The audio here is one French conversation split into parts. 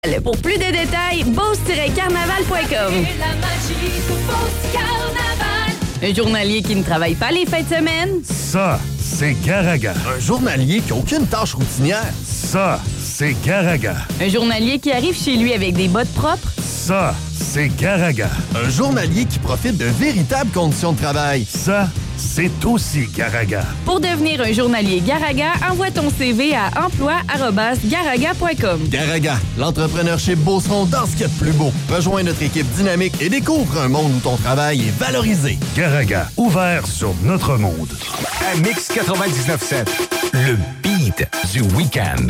Pour plus de détails, beauce-carnaval.com. Un journalier qui ne travaille pas les fins de semaine. Ça, c'est Garaga. Un journalier qui n'a aucune tâche routinière. Ça, c'est Garaga. Un journalier qui arrive chez lui avec des bottes propres. Ça, c'est Garaga. Un journalier qui profite de véritables conditions de travail. Ça, c'est aussi Garaga. Pour devenir un journalier Garaga, envoie ton CV à emploi@garaga.com. Garaga, l'entrepreneurship Beauceron dans ce qu'il y a de plus beau. Rejoins notre équipe dynamique et découvre un monde où ton travail est valorisé. Garaga, ouvert sur notre monde. À Mix 99.7, le beat du week-end.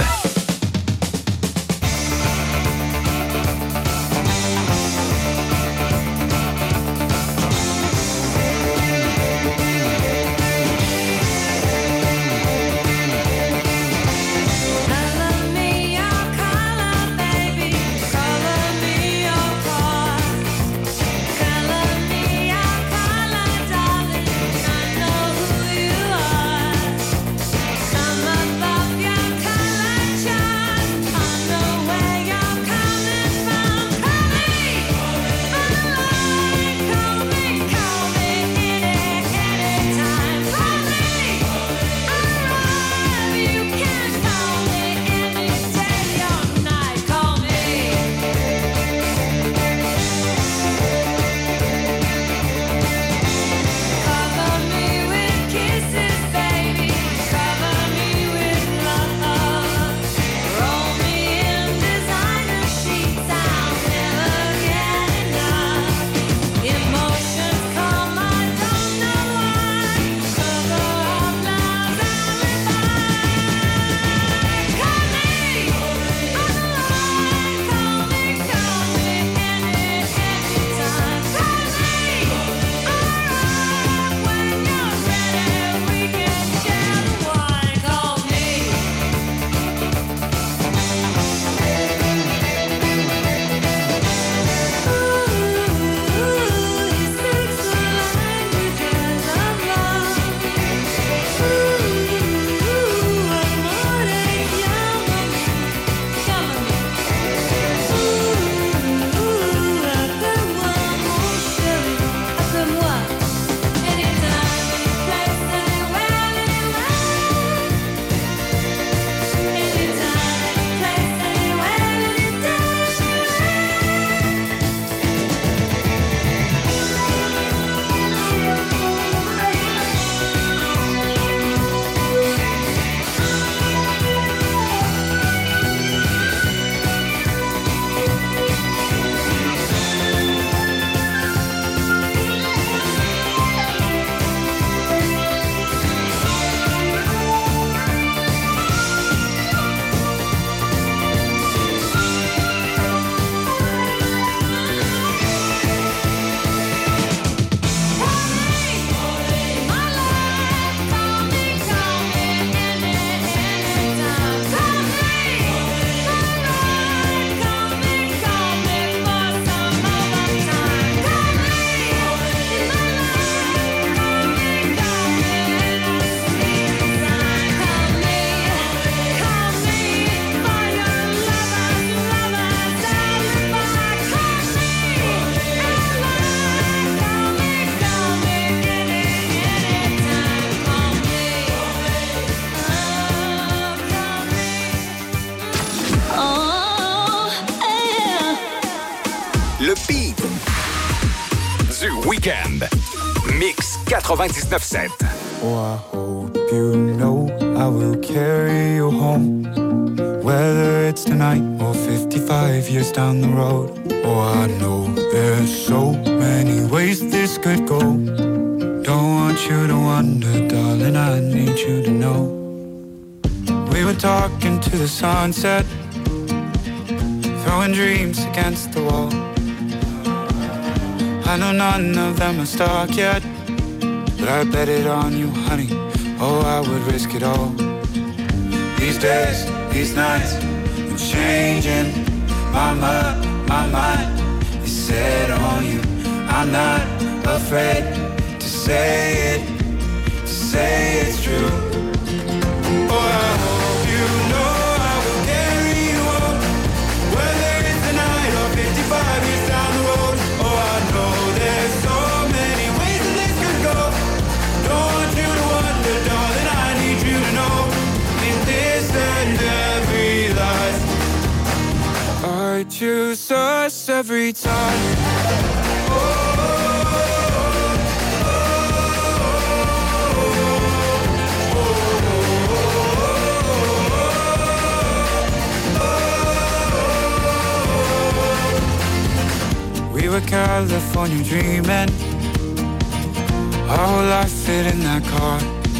Le beat du week-end. Mix 99.7. Oh, I hope you know I will carry you home. Whether it's tonight or 55 years down the road. Oh, I know there's so many ways this could go. Don't want you to wonder, darling, I need you to know. We were talking to the sunset, throwing dreams against the wall. I know none of them are stuck yet, but I bet it on you, honey. Oh, I would risk it all. These days, these nights, I'm changing. My mind is set on you. I'm not afraid to say it's true. Oh, I hope you know I will carry you up, whether 55 years down the road. Oh, I know there's so many ways that this could go. Don't want you to wonder, darling, I need you to know. In this and every life, I choose us every time. We were California dreaming, our whole life fit in that car.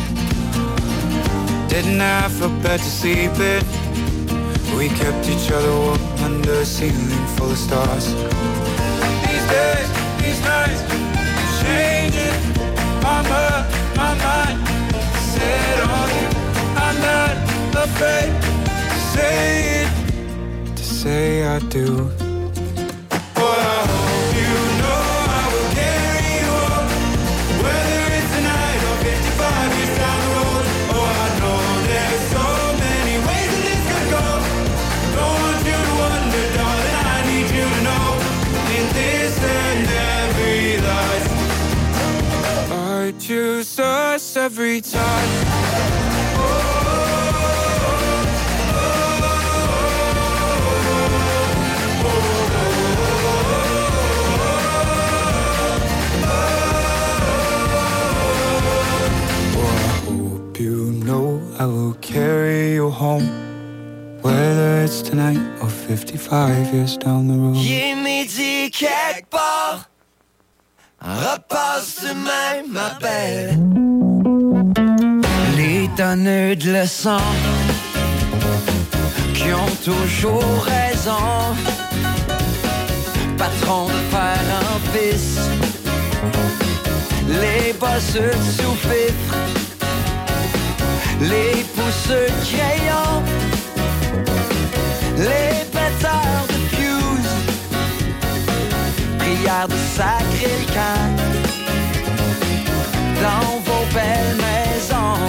Didn't have a bed to sleep in. We kept each other warm under a ceiling full of stars. These days, these nights, changing. I'm up, my mind set on you. I'm not afraid to say it, to say I do. But I hope you know I will carry you home, whether it's tonight or 55 years down the road. Oh, I know there's so many ways that this could go. Don't want you to wonder, darling, I need you to know. In this and every life, I choose us every time. I will carry you home, whether it's tonight or 55 years down the road. Il est midi quelque part, repasse demain, ma belle. Les donneurs de leçons qui ont toujours raison, patron de père en fils, les bosseux de sous-fifre, les pousseux de crayons, les péteurs de fuse, prières de sacrer le camp dans vos belles maisons.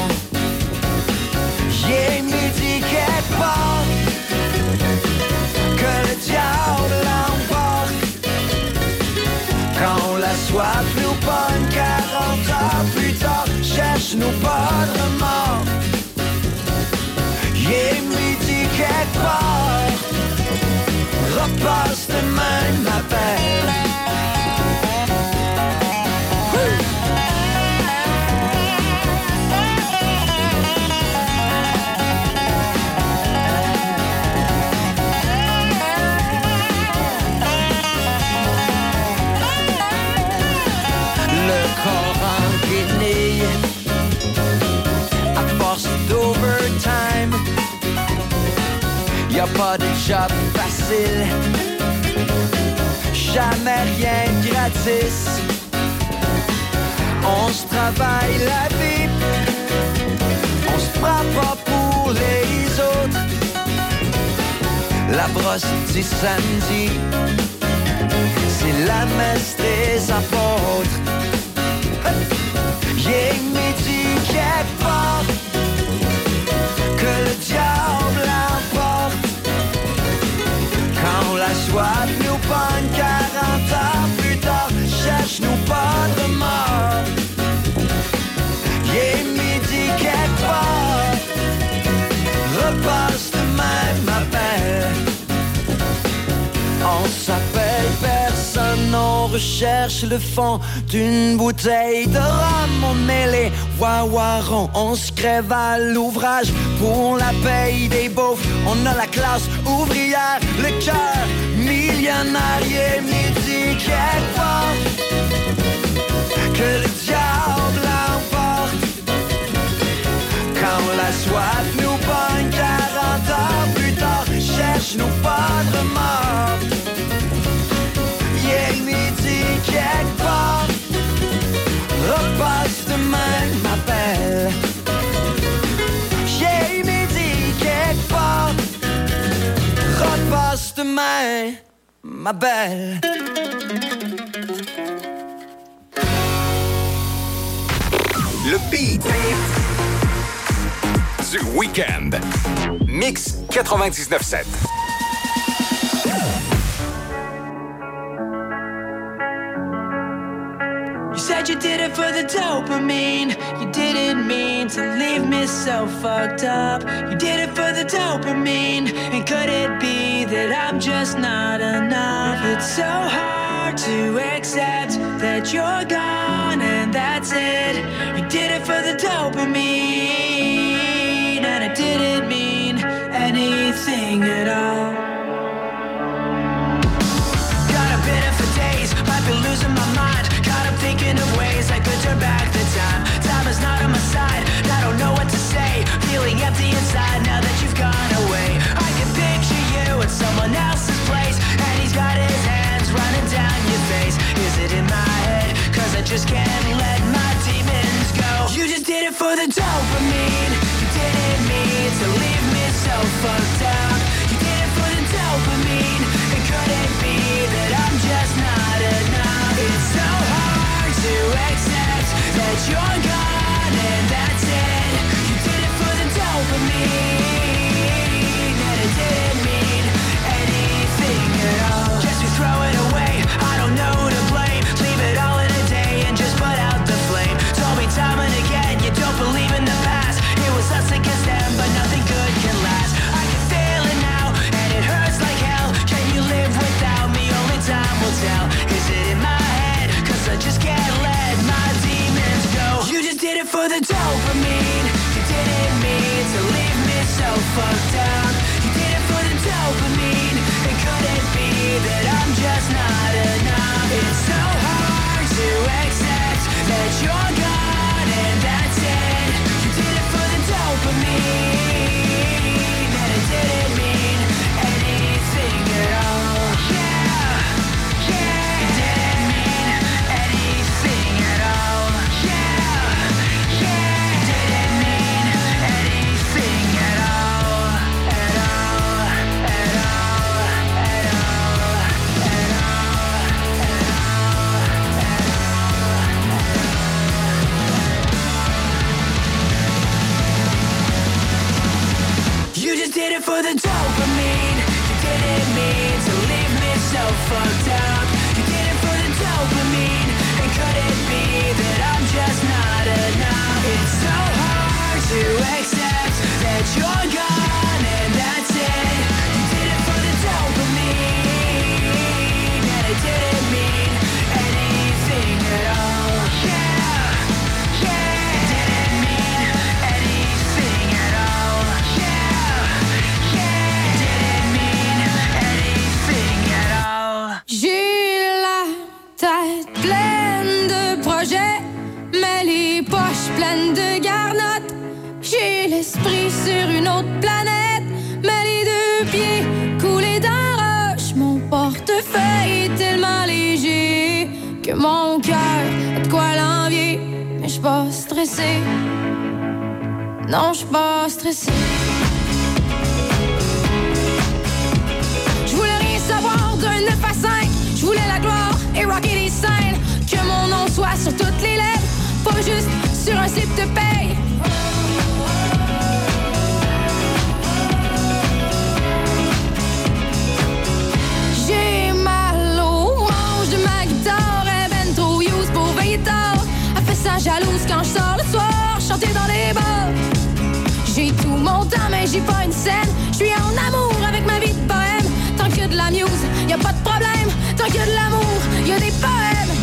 J'ai midi quelque part, que le diable l'emporte, quand la soif nous pogne 40 ans plus tard, cherche-nous pas de remords. J'ai midi quelque part, repasse demain, ma belle. Le corps en guenille, à force d'overtime, y'a pas de job facile, jamais rien gratis. On se travaille la vie, on se prend pas pour les autres. La brosse du samedi, c'est la messe des apôtres. J'ai midi quelque part, que le diable l'emporte, quand la soif nous pogne 40 ans plus tard, cherche-nous pas de remords. J'ai midi quelque part, repasse demain, ma belle. On s'appelle personne, on recherche le fond d'une bouteille de rhum. On est les wawarons, on se crève à l'ouvrage pour la paye des beaufs. On a la classe ouvrière, le cœur millionnaire. Et midi quelque part, que le diable l'emporte, quand la soif nous pogne 40 ans plus tard, cherche-nous pas de remords. Yeah, midi quelque part, repasse demain, ma belle. Yeah, midi quelque part, repasse demain, ma belle. Le beat du week-end. Mix 99.7. said you did it for the dopamine. You didn't mean to leave me so fucked up. You did it for the dopamine. And could it be that I'm just not enough? It's so hard to accept that you're gone and that's it. You did it for the dopamine. And it didn't mean anything at all. I've been losing my mind, caught up thinking of ways I could turn back the time. Time is not on my side, I don't know what to say. Feeling empty inside now that you've gone away. I can picture you in someone else's place, and he's got his hands running down your face. Is it in my head? Cause I just can't let my demons go. You just did it for the dopamine. You didn't mean to leave me so fucked up. You did it for the dopamine. And could it be that I'm just not enough? It's so hard to accept that you're gone and that's it. You did it for the dopamine, and it didn't mean anything at all. Guess we throw it away, I don't know who to blame. Leave it all in a day and just put out the flame. Told me time and again you don't believe in the past. It was us against them, but nothing good can last. I can feel it now, and it hurts like hell. Can you live without me? Only time will tell. Is it in my head? Cause I just can't let my demons go. You just did it for the dopamine. You didn't mean to leave me so fucked up. You did it for the dopamine. And could it be that I'm just not enough? It's so hard to accept that you're gone and that's it. You did it for the dopamine, and it didn't mean anything at all. You just did it for the dopamine. You didn't mean to leave me so fucked up. You did it for the dopamine. And could it be that I'm just not enough? It's so hard to accept that you're gone and that's it. You did it for the dopamine, and it didn't mean anything at all. Yeah, it didn't mean anything at all. J'ai la tête pleine de projets, mais les poches pleines de garnottes. J'ai l'esprit sur une autre planète, mais les deux pieds coulés dans roche. Mon portefeuille est tellement léger que mon cœur a de quoi l'envier. Mais j'suis pas stressée, non j'suis pas stressée. J'voulais rien savoir d'un 9 à 5. J'voulais la gloire et rocker les scènes. Que mon nom soit sur toutes les lèvres, pas juste sur un slip de paye. J'ai mal au manche de ma guitare. Elle ben trop use pour veiller tard. Elle fait ça jalouse quand je sors le soir, chanter dans les bars. J'ai tout mon temps mais j'ai pas une scène. J'suis en amour avec ma vie de bohème. Tant qu'il y a de la muse, y'a pas de problème. Tant qu'il y a de l'amour, y'a des poèmes.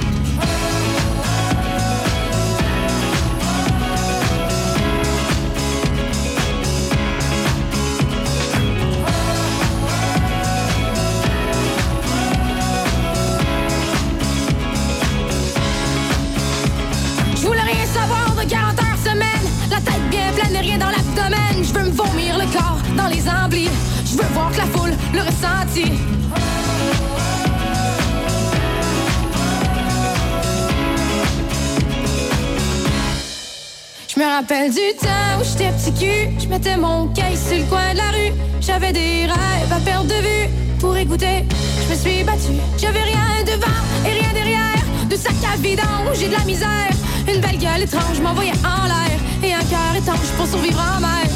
J'voulais rien savoir de 40 heures semaine. La tête bien pleine et rien dans l'abdomen. J'veux me vomir le corps dans les emblis. J'veux voir que la foule le ressentit. Je me rappelle du temps où j'étais petit cul. Je mettais mon caisse sur le coin de la rue. J'avais des rêves à perdre de vue. Pour écouter, je me suis battue. J'avais rien devant et rien derrière. De sac à vidange, j'ai de la misère. Une belle gueule étrange m'envoyait en l'air. Et un cœur étanche pour survivre en mer.